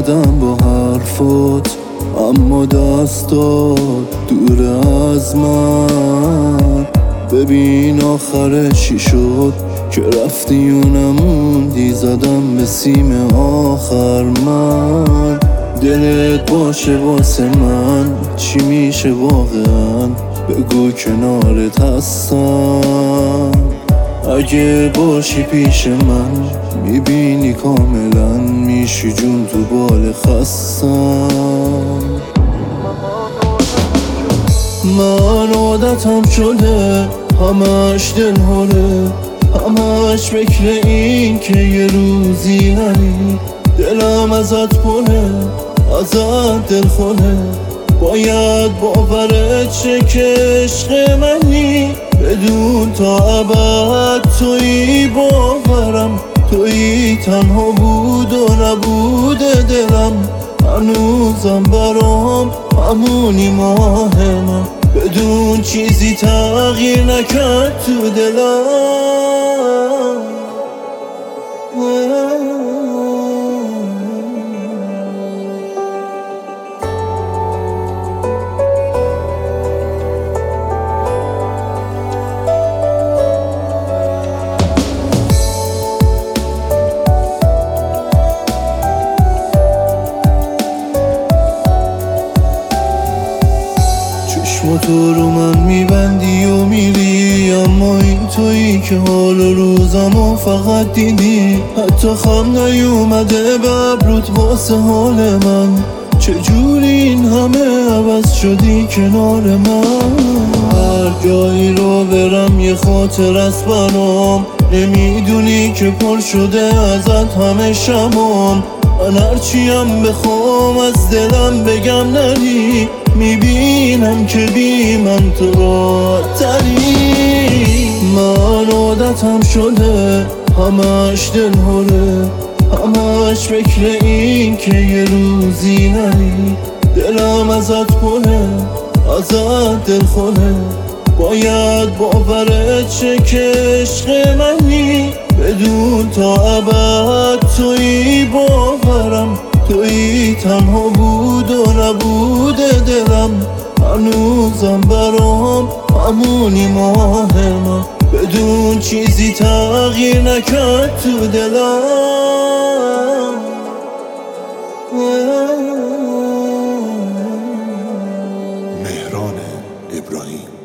زدم با حرفات، اما دستات دور از من. ببین آخر چی شد که رفتی و نموندی، زدم به سیم آخر من. دلت باشه واسه من چی میشه واقعا، بگو کنارت هستم. اگه باشی پیش من میبینی کاملا میشی جون تو بال خستم. من عادتم شده همش دلهوره، همش فکر این که یه روزی نری. دلم ازت پره، ازت دل خونه، باید باورت شه که عشق منی. بدون تا ابد تویی باورم، تویی تنها بود و نبود دلم. هنوزم برام همونی ماه من، بدون چیزی تغییر نکرد تو دلم. تو رو من میبندی و میری، اما این تویی که حال و روزمو فقط دیدی. حتی خم نیومده به ابروت واسه حال من، چجوری این همه عوض شدی کنار من. هر جایی رو برم یه خاطر از برام، نمیدونی که پر شده ازت همه شبام. من هرچیم بخوام از دلم بگم نری، میبینم که بی من تو راحت‌تری. من عادتم شده همش دلهوره، همش فکر این که یه روزی نری. دلم ازت پره، ازت دل خونه، باید باورت شه که عشق منی. بدون تا ابد تویی باورم، تویی تنها بود و نبود دلم. هنوزم برام همونی ماه من، بدون چیزی تغییر نکرد تو دلم. مهران ابراهیم.